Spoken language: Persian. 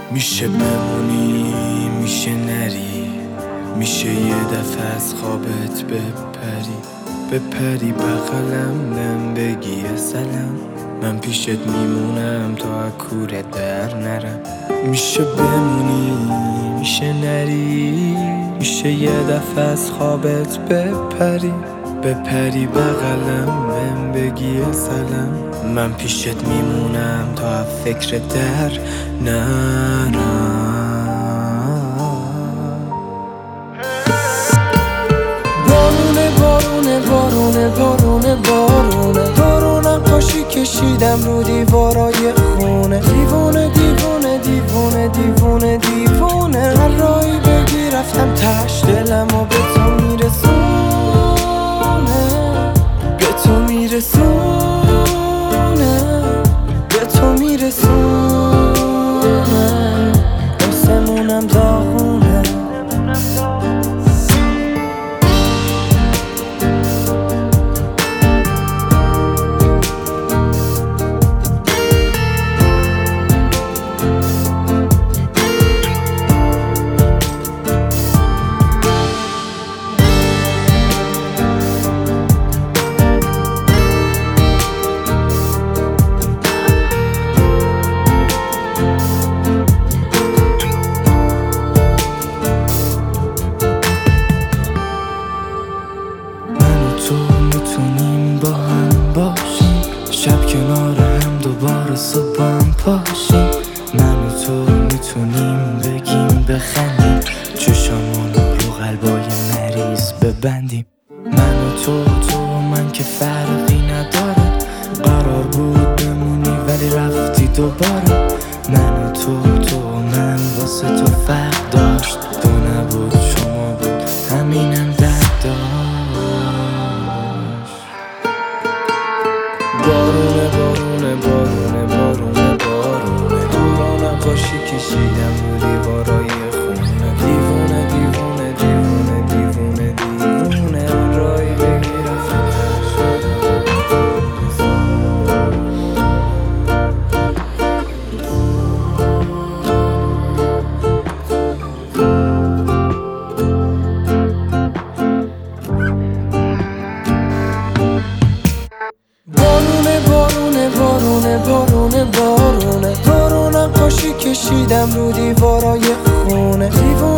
میشه بمونی میشه نری، میشه یه دفعه از خوابت بپری بغلم نم بگی سلام، من پیشت میمونم تا کورت در نرم. میشه بمونی میشه نری، میشه یه دفعه از خوابت بپری بغلم نم بگی سلام، من پیشت میمونم تا فکر در نرم. بارونه نقاشی کشیدم رو دیوارای خونه. دیوونه هر راهی بگی رفتم تاش، دلمو به تو میرسونه آسمونم داغونه. تو میتونیم با هم باشیم، شب کنار هم دوباره صبح هم پاشیم. من و تو میتونیم بگیم بخندیم، چشامون رو قلبای مریض ببندیم. من و تو من که فرقی نداره، قرار بود بمونی ولی رفتی دوباره. من و تو من واسه تو فرق داشت، تو نبود شما بود همینم درد داشت. بارونه دورا نقاشی کشیدم رو دیوارای خونه. دیوونه من رایی بگیرم بارونه نقاشی کشیدم رو دیوارای خونه.